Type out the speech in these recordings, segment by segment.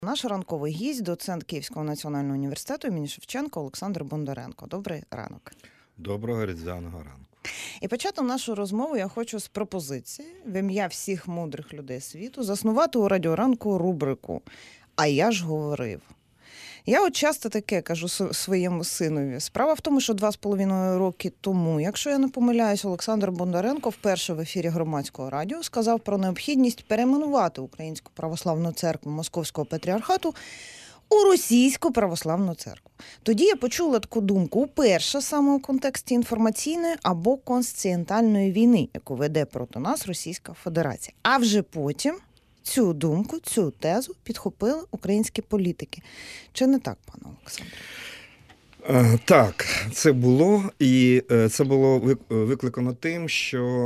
Наш ранковий гість, доцент Київського національного університету імені Шевченка Олександр Бондаренко. Добрий ранок. Доброго різдвяного ранку. І почати нашу розмову я хочу з пропозиції в ім'я всіх мудрих людей світу заснувати у Радіоранку рубрику «А я ж говорив». Я от часто таке кажу своєму синові. Справа в тому, що 2,5 роки тому, якщо я не помиляюсь, Олександр Бондаренко вперше в ефірі Громадського радіо сказав про необхідність перейменувати Українську православну церкву Московського патріархату у Російську православну церкву. Тоді я почула таку думку уперше саме у контексті інформаційної або конституціональної війни, яку веде проти нас Російська Федерація. А вже потім цю думку, цю тезу підхопили українські політики. Чи не так, пане Олександре? Так, це було. І це було викликано тим, що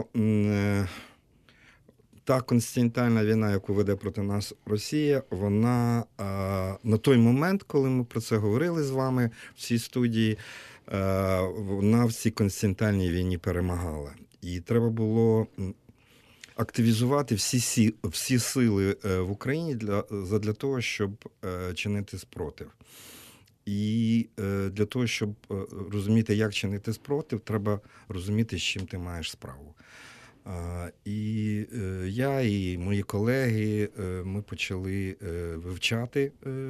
та конституціональна війна, яку веде проти нас Росія, вона на той момент, коли ми про це говорили з вами в цій студії, вона в цій конституціональній війні перемагала. І треба було активізувати всі сили в Україні для того, щоб чинити спротив. І для того, щоб розуміти, як чинити спротив, треба розуміти, з чим ти маєш справу. І я, і мої колеги, ми почали вивчати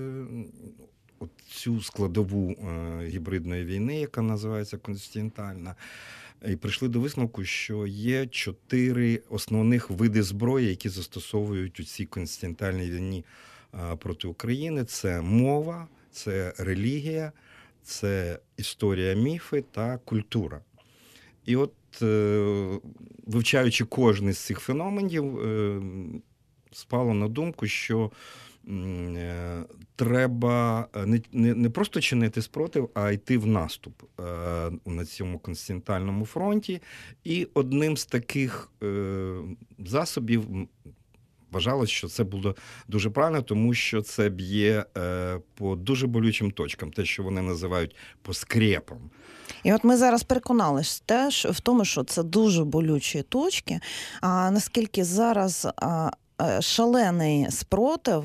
цю складову гібридної війни, яка називається конституціональна, і прийшли до висновку, що є 4 основних види зброї, які застосовують у цій конституціональній війні проти України. Це мова, це релігія, це історія, міфи та культура. І от, вивчаючи кожен з цих феноменів, спало на думку, що треба не просто чинити спротив, а йти в наступ на цьому конституціональному фронті. І одним з таких засобів вважалось, що це було дуже правильно, тому що це б'є по дуже болючим точкам, те, що вони називають по скрепам. І от ми зараз переконалися теж в тому, що це дуже болючі точки, а наскільки зараз шалений спротив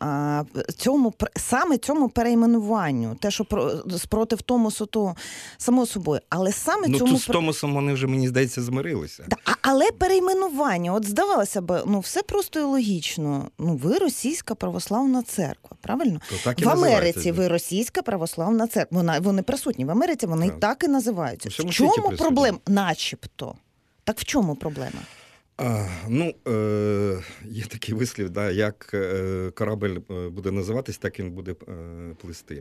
саме цьому перейменуванню, те, що спротив Томосу, то само собою, але саме цьому... Тут з Томосом вони вже, мені здається, змирилися. Але перейменування, от здавалося б, все просто і логічно. Ви Російська православна церква, правильно? В Америці ви Російська православна церква. Вони присутні в Америці, вони так і називаються. В чому проблема? Начебто. Так в чому проблема? Є такий вислів, як корабель буде називатись, так він буде плисти.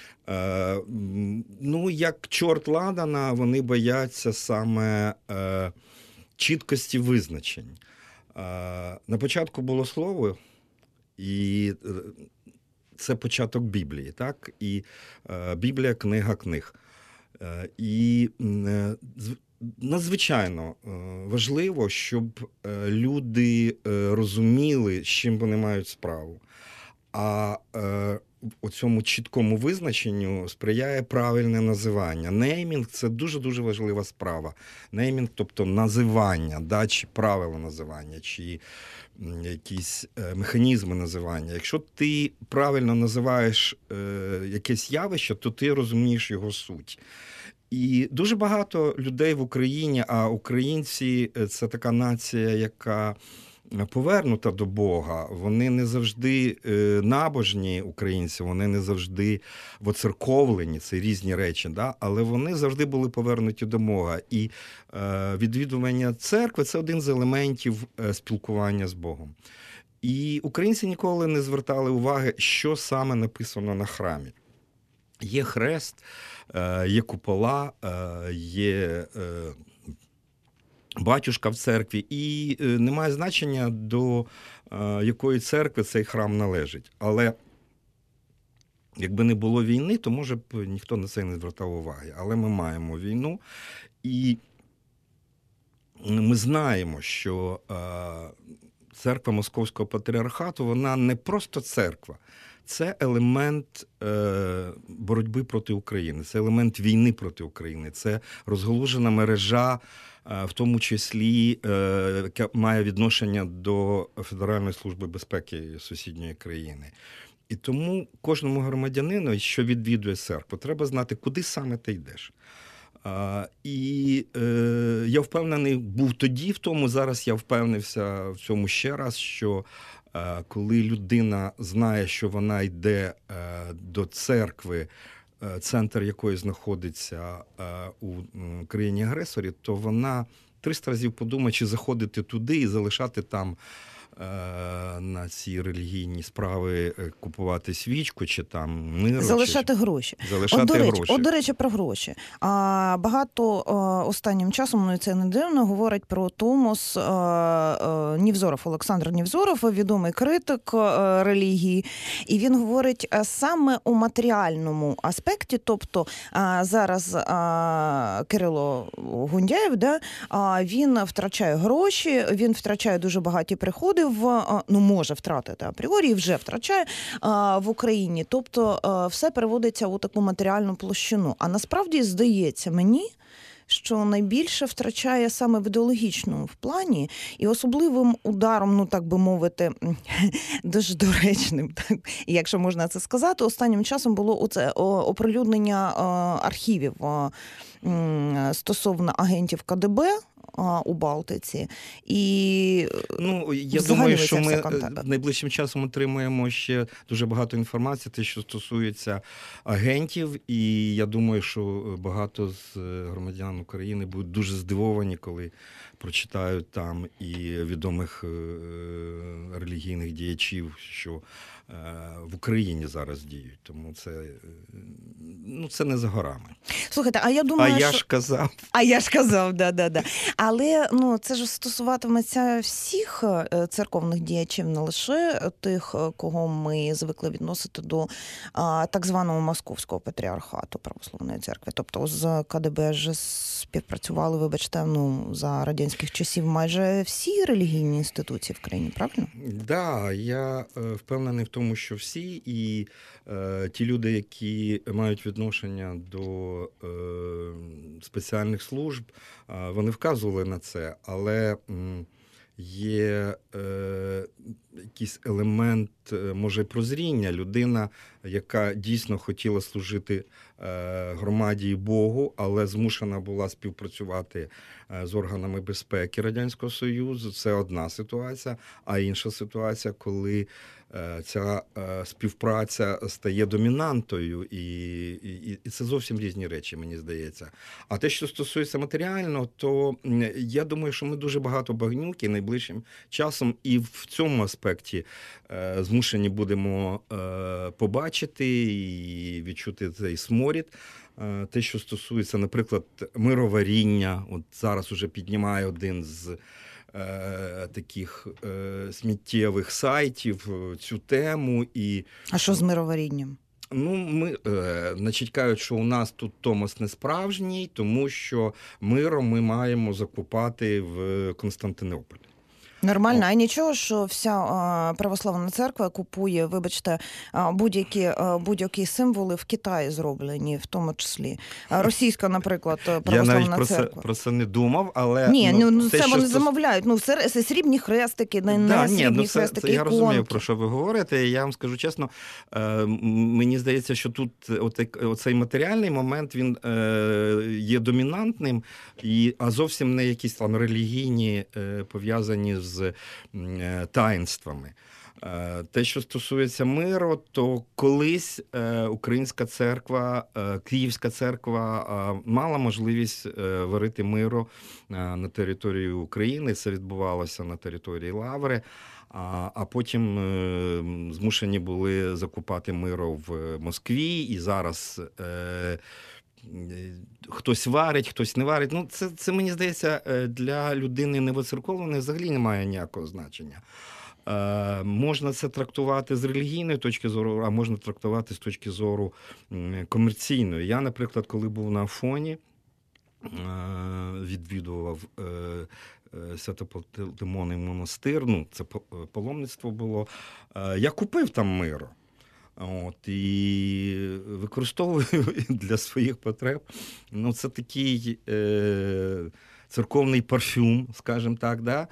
Як чорт ладана, вони бояться саме чіткості визначень. На початку було слово, і це початок Біблії, так? І Біблія – книга книг. І надзвичайно важливо, щоб люди розуміли, з чим вони мають справу. А у цьому чіткому визначенню сприяє правильне називання. Неймінг – це дуже-дуже важлива справа. Неймінг, тобто називання, чи правила називання, чи якісь механізми називання. Якщо ти правильно називаєш якесь явище, то ти розумієш його суть. І дуже багато людей в Україні, а українці – це така нація, яка повернута до Бога. Вони не завжди набожні українці, вони не завжди воцерковлені, це різні речі, але вони завжди були повернуті до Бога. І відвідування церкви – це один з елементів спілкування з Богом. І українці ніколи не звертали уваги, що саме написано на храмі. Є хрест, є купола, є батюшка в церкві, і немає значення, до якої церкви цей храм належить. Але якби не було війни, то, може б, ніхто на це не звертав уваги. Але ми маємо війну, і ми знаємо, що церква Московського патріархату, вона не просто церква. Це елемент боротьби проти України, це елемент війни проти України, це розгалужена мережа, в тому числі, яка має відношення до Федеральної служби безпеки сусідньої країни. І тому кожному громадянину, що відвідує церкву, треба знати, куди саме ти йдеш. Я впевнений був тоді в тому, зараз я впевнився в цьому ще раз, що коли людина знає, що вона йде до церкви, центр якої знаходиться у країні-агресорі, то вона 300 разів подумає, чи заходити туди і залишати там на ці релігійні справи, купувати свічку чи там миру. Залишати гроші. От, до речі, про гроші. Багато останнім часом, ну і це не дивно, говорять про Томос Нівзоров, Олександр Нівзоров, відомий критик релігії. І він говорить саме у матеріальному аспекті, тобто зараз Кирило Гундяєв, він втрачає гроші, він втрачає дуже багаті приходи, може втратити апріорі, і вже втрачає в Україні. Тобто все переводиться у таку матеріальну площину. А насправді здається мені, що найбільше втрачає саме в ідеологічному плані, і особливим ударом, ну так би мовити, дуже доречним, так, якщо можна це сказати, останнім часом було оце оприлюднення архівів стосовно агентів КДБ у Балтиці. І я думаю, що ми найближчим часом отримаємо ще дуже багато інформації, те, що стосується агентів, і я думаю, що багато з громадян України будуть дуже здивовані, коли прочитають там і відомих релігійних діячів, що в Україні зараз діють. Тому це не за горами. Слухайте, а я думаю, я ж казав. Да. Але це ж стосуватиметься всіх церковних діячів, не лише тих, кого ми звикли відносити до так званого Московського патріархату Православної церкви. Тобто з КДБ ж співпрацювали, вибачте, за радянських часів майже всі релігійні інституції в країні, правильно? Да, я впевнений в тому, що всі, і ті люди, які мають відношення до спеціальних служб, вони вказували на це, але є якийсь елемент, може, прозріння. Людина, яка дійсно хотіла служити громаді і Богу, але змушена була співпрацювати з органами безпеки Радянського Союзу. Це одна ситуація, а інша ситуація, коли ця співпраця стає домінантою, і це зовсім різні речі, мені здається. А те, що стосується матеріального, то я думаю, що ми дуже багато багнюки найближчим часом і в цьому аспекті змушені будемо побачити і відчути цей сморід. Те, що стосується, наприклад, мироваріння, от зараз уже піднімає один з таких сміттєвих сайтів цю тему. А що з мироварінням? Значить, кажуть, що у нас тут Томос не справжній, тому що миром ми маємо закупати в Константинополі. Нормально, а нічого, що вся православна церква купує, вибачте, будь-які символи в Китаї зроблені, в тому числі. Російська, наприклад, православна церква. Я навіть про це не думав, але... Це вони замовляють. срібні хрестики, срібні хрестики, я розумію, про що ви говорите. Я вам скажу чесно, мені здається, що тут оцей матеріальний момент, він є домінантним, а зовсім не якісь там релігійні, пов'язані з таїнствами. Те, що стосується миру, то колись Українська церква, Київська церква мала можливість варити миру на території України. Це відбувалося на території Лаври. А потім змушені були закупати миру в Москві. І зараз хтось варить, хтось не варить. Це, мені здається, для людини невоцерковленої взагалі не має ніякого значення. Можна це трактувати з релігійної точки зору, а можна трактувати з точки зору комерційної. Я, наприклад, коли був на Афоні, відвідував Свято-Тимонний монастир, це паломництво було, я купив там миру. І використовую для своїх потреб. церковний парфюм, скажімо так, да?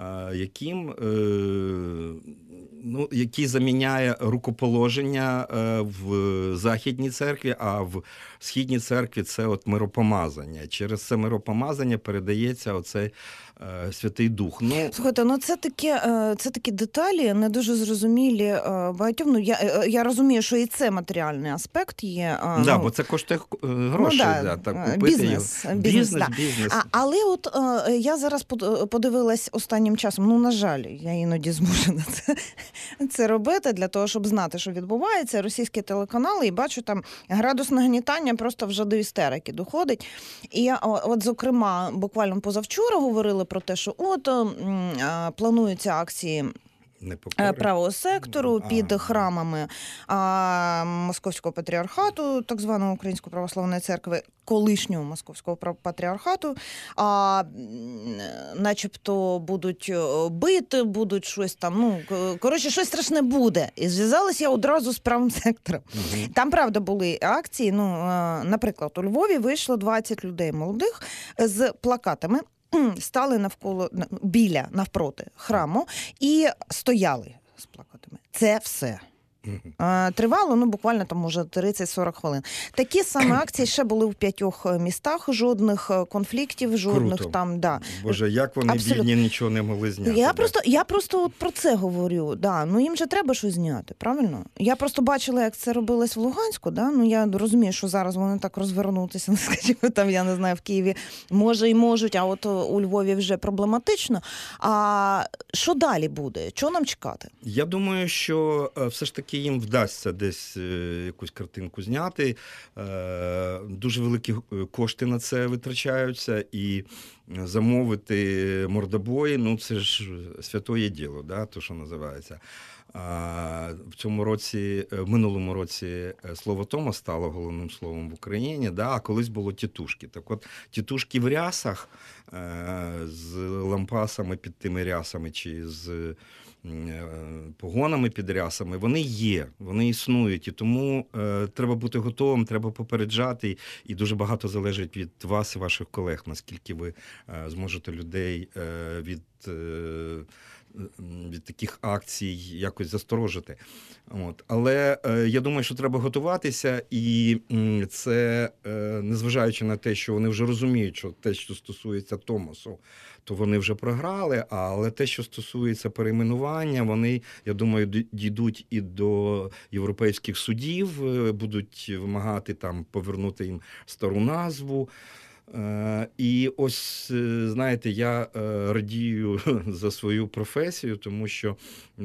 Який заміняє рукоположення в Західній церкві, а в Східній церкві це от миропомазання. Через це миропомазання передається оцей Святий Дух. Слухайте, це такі деталі, не дуже зрозумілі багатьом. Я розумію, що і це матеріальний аспект є. Бо це коштує гроші. Так, бізнес. Але от я зараз подивилась останнім часом, на жаль, я іноді змушена це робити, для того, щоб знати, що відбувається, російські телеканали, і бачу, там градус нагнітання просто вже до істерики доходить. І от, зокрема, буквально позавчора говорили про те, що плануються акції правого сектору під храмами Московського патріархату, так званого Української православної церкви, колишнього Московського патріархату, начебто будуть бити, будуть щось там, щось страшне буде. І зв'язалася я одразу з правим сектором. Там, правда, були акції, наприклад, у Львові вийшло 20 людей молодих з плакатами, стали навпроти храму і стояли з плакатами. Це все. Тривало, буквально там, може, 30-40 хвилин. Такі саме акції ще були в 5 містах, жодних конфліктів, жодних. Круто. Там, да. Боже, як вони бідні нічого не могли зняти. Я просто от про це говорю. Да. Їм же треба щось зняти, правильно? Я просто бачила, як це робилось в Луганську. Да? Я розумію, що зараз вони так розвернутися, скажімо, там, я не знаю, в Києві може і можуть, а от у Львові вже проблематично. А що далі буде? Чого нам чекати? Я думаю, що все ж таки їм вдасться десь якусь картинку зняти. Дуже великі кошти на це витрачаються, і замовити мордобої, це ж святоє діло, да, то, що називається. В минулому році слово Тома стало головним словом в Україні, а колись було тітушки. Так от, тітушки в рясах з лампасами під тими рясами чи з погонами під рясами, вони є, вони існують, і тому треба бути готовим, треба попереджати, і дуже багато залежить від вас і ваших колег, наскільки ви зможете людей від таких акцій якось засторожити. Але я думаю, що треба готуватися, і це, незважаючи на те, що вони вже розуміють, що те, що стосується Томосу, то вони вже програли, але те, що стосується перейменування, вони, я думаю, дійдуть і до європейських судів, будуть вимагати там повернути їм стару назву. І ось, знаєте, я радію за свою професію, тому що,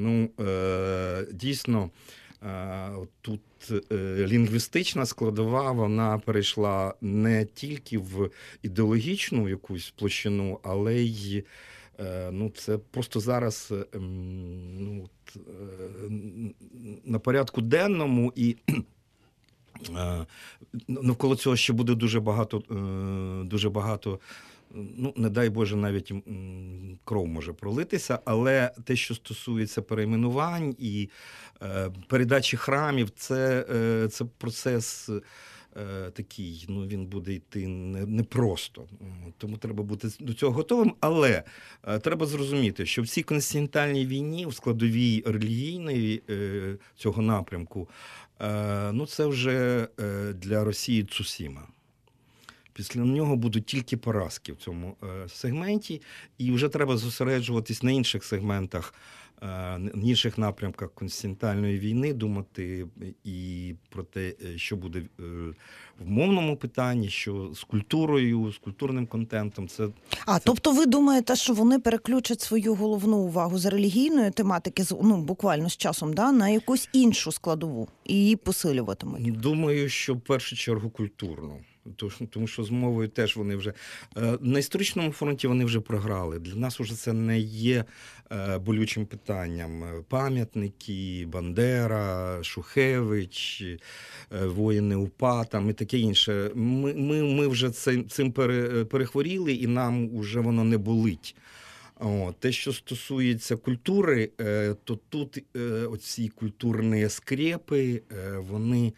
дійсно, тут лінгвістична складова, вона перейшла не тільки в ідеологічну якусь площину, але й, це просто зараз на порядку денному, і навколо цього ще буде дуже багато, не дай Боже, навіть кров може пролитися, але те, що стосується перейменувань і передачі храмів, це процес такий, він буде йти непросто. Тому треба бути до цього готовим, але треба зрозуміти, що в цій континентальній війні, в складовій релігійної цього напрямку, це вже для Росії Цусіма. Після нього будуть тільки поразки в цьому сегменті, і вже треба зосереджуватись на інших сегментах, на інших напрямках континентальної війни, думати і про те, що буде в мовному питанні, що з культурою, з культурним контентом. Тобто ви думаєте, що вони переключать свою головну увагу з релігійної тематики, буквально з часом, на якусь іншу складову і її посилюватимуть? Думаю, що в першу чергу культурну. Тому що з мовою теж вони вже на історичному фронті вони вже програли. Для нас вже це не є болючим питанням. Пам'ятники, Бандера, Шухевич, воїни УПА там і таке інше. Ми вже цим перехворіли, і нам вже воно не болить. Те, що стосується культури, то тут оці культурні скрепи, вони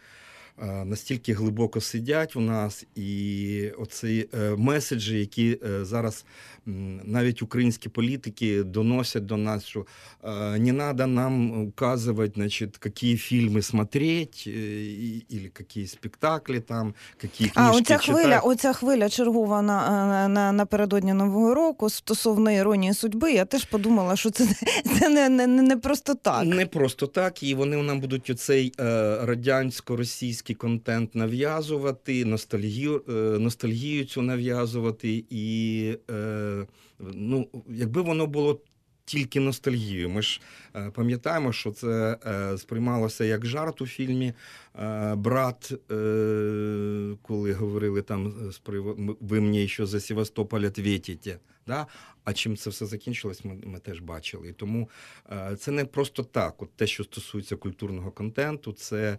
настільки глибоко сидять у нас, і оці меседжі, які зараз навіть українські політики доносять до нас, що не треба нам указувати, значить, які фільми смотреть, або які спектаклі там, які книжки читати. Оця хвиля чергова напередодні Нового року стосовно іронії судьби, я теж подумала, що це не просто так. Не просто так, і вони нам будуть оцей радянсько-російський контент нав'язувати, ностальгію цю нав'язувати, і якби воно було тільки ностальгією. Ми ж пам'ятаємо, що це сприймалося як жарт у фільмі «Брат», коли говорили там, ви мені ще за Севастополь відповідите. Да? А чим це все закінчилось, ми теж бачили. І тому це не просто так. От те, що стосується культурного контенту, це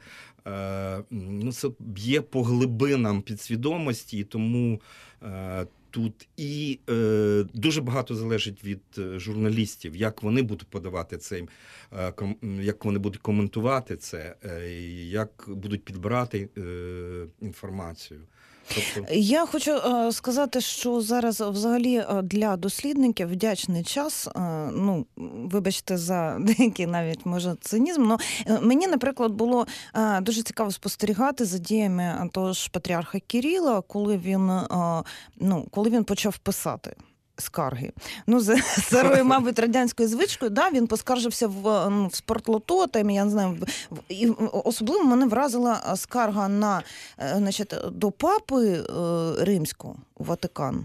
б'є по глибинам підсвідомості, і тому тут і дуже багато залежить від журналістів, як вони будуть подавати це, як вони будуть коментувати це, як будуть підбирати інформацію. Тобто... Я хочу сказати, що зараз взагалі для дослідників вдячний час, вибачте за деякий навіть, може, цинізм, але мені, наприклад, було дуже цікаво спостерігати за діями того ж патріарха Кирила, коли він почав писати скарги. За старою, мабуть, радянською звичкою, він поскаржився в спортлото, я не знаю, і особливо мене вразила скарга до папи римського у Ватикан.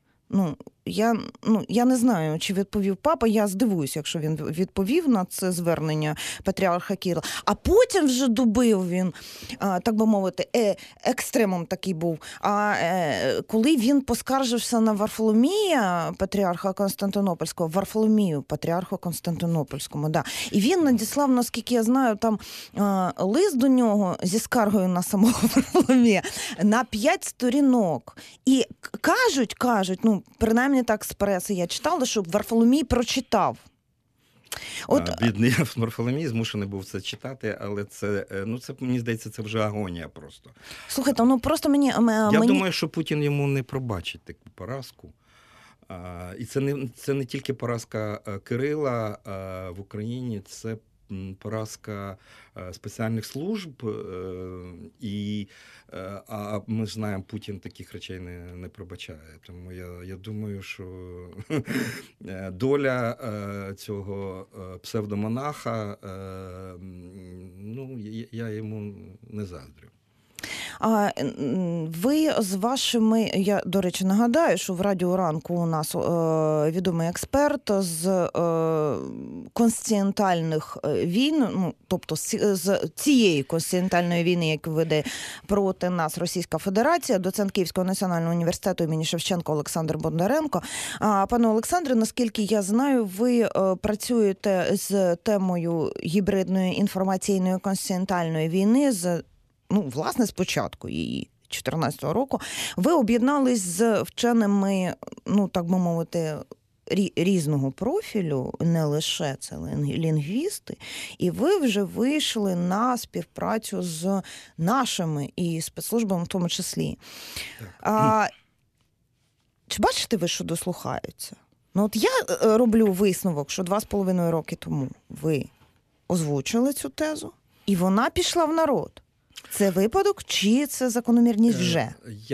Я не знаю, чи відповів папа, я здивуюся, якщо він відповів на це звернення патріарха Кирила. А потім вже добив він, так би мовити, екстремум такий був. Коли він поскаржився на Варфоломія, патріарха Константинопольського, Варфоломію, патріарху Константинопольському, і він надіслав, наскільки я знаю, там лист до нього зі скаргою на самого Варфоломія на 5 сторінок. І кажуть, принаймні так з преси я читала, що Варфоломій прочитав. Бідний Варфоломій змушений був це читати, але це, мені здається, це вже агонія просто. Слухайте, просто мені... Я думаю, що Путін йому не пробачить таку поразку. І це не тільки поразка Кирила в Україні, це поразка спеціальних служб, а ми знаємо, Путін таких речей не пробачає. Тому я думаю, що доля цього псевдомонаха, я йому не заздрю. Ви з вашими, я, до речі, нагадаю, що в Радіо Ранку у нас відомий експерт з конституціональних війн, тобто з цієї конституціональної війни, яку веде проти нас Російська Федерація, доцент Київського національного університету імені Шевченка Олександр Бондаренко. Пане Олександре, наскільки я знаю, ви працюєте з темою гібридної інформаційної конституціональної війни власне, з початку її 2014 року, ви об'єднались з вченими, так би мовити, різного профілю, не лише це лінгвісти, і ви вже вийшли на співпрацю з нашими і спецслужбами в тому числі. Чи бачите ви, що дослухаються? Я роблю висновок, що 2,5 роки тому ви озвучили цю тезу, і вона пішла в народ. Це випадок, чи це закономірність вже?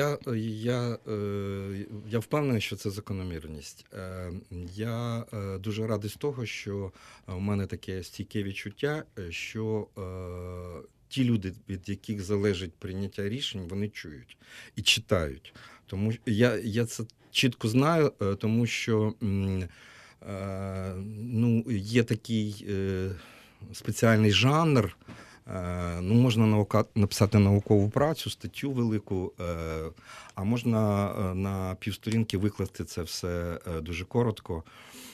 Я впевнений, що це закономірність. Я дуже радий з того, що в мене таке стійке відчуття, що ті люди, від яких залежить прийняття рішень, вони чують і читають. Тому я це чітко знаю, тому що є такий спеціальний жанр. Можна написати наукову працю, статтю велику, а можна на півсторінки викласти це все дуже коротко,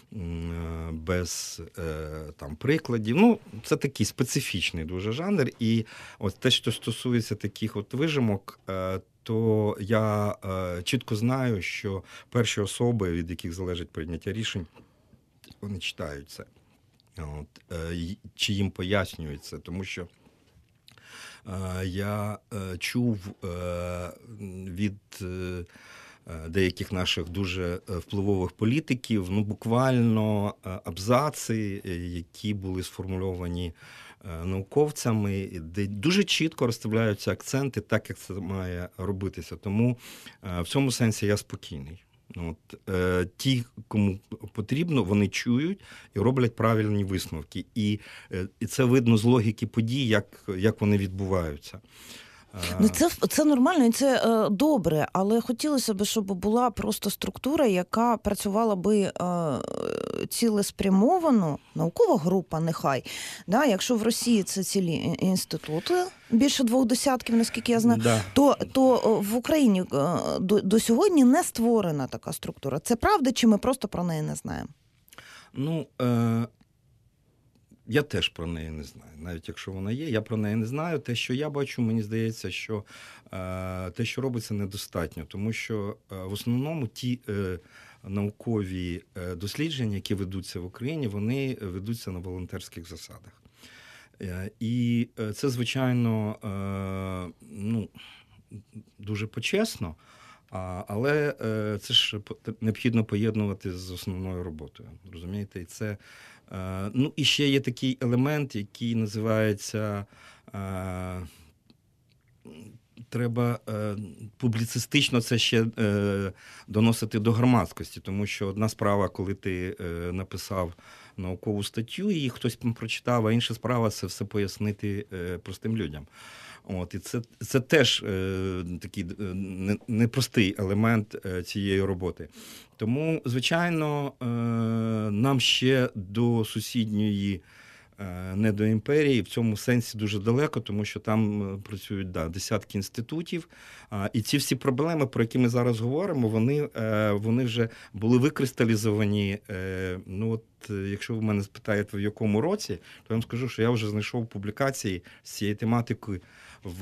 без прикладів. Це такий специфічний дуже жанр. І от те, що стосується таких вижимок, то я чітко знаю, що перші особи, від яких залежить прийняття рішень, вони читають це. Чи їм пояснюється, тому що Я чув від деяких наших дуже впливових політиків, ну, буквально абзаци, які були сформульовані науковцями, де дуже чітко розставляються акценти, так як це має робитися. Тому в цьому сенсі я спокійний. Ті, кому потрібно, вони чують і роблять правильні висновки. І це видно з логіки подій, як вони відбуваються. Ну, це нормально і це добре, але хотілося б, щоб була просто структура, яка працювала би цілеспрямовано, наукова група нехай. Да? Якщо в Росії це цілі інститути, більше 2 наскільки я знаю, Да. то в Україні до сьогодні не створена така структура. Це правда, чи ми просто про неї не знаємо? Ну, я теж про неї не знаю. Навіть якщо вона є, я про неї не знаю. Те, що я бачу, мені здається, що те, що робиться, недостатньо. Тому що в основному ті наукові дослідження, які ведуться в Україні, вони ведуться на волонтерських засадах. І це, звичайно, ну, дуже почесно, але це ж необхідно поєднувати з основною роботою. Розумієте? І це, ну, і ще є такий елемент, який називається треба публіцистично це ще доносити до громадськості, тому що одна справа, коли ти написав наукову статтю, і хтось прочитав, а інша справа – це все пояснити простим людям. І це теж такий непростий елемент цієї роботи. Тому, звичайно, нам ще до сусідньої недоімперії в цьому сенсі дуже далеко, тому що там працюють десятки інститутів. І ці всі проблеми, про які ми зараз говоримо, вони вже були викристалізовані. Ну, от, якщо ви мене спитаєте, в якому році, то я вам скажу, що я вже знайшов публікації з цієї тематики в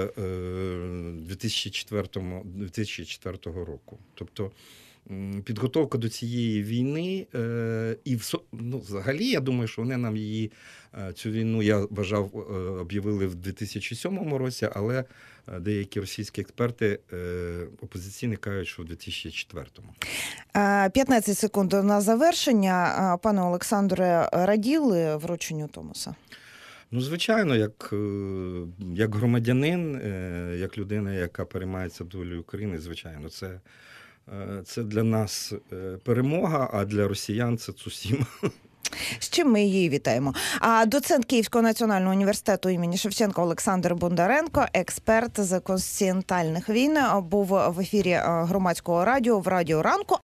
2004 року. Тобто підготовка до цієї війни, і взагалі, я думаю, що вони нам цю війну, я вважав, об'явили в 2007 році, але деякі російські експерти опозиційні кажуть, що в 2004-му. 15 секунд на завершення. Пане Олександре, раділи врученню Томоса? Ну, звичайно, як громадянин, як людина, яка переймається долею України, звичайно, це для нас перемога, а для росіян це цусіма. З чим ми її вітаємо. Доцент Київського національного університету імені Шевченка Олександр Бондаренко, експерт з континентальних війн, був в ефірі Громадського радіо в Радіо Ранку.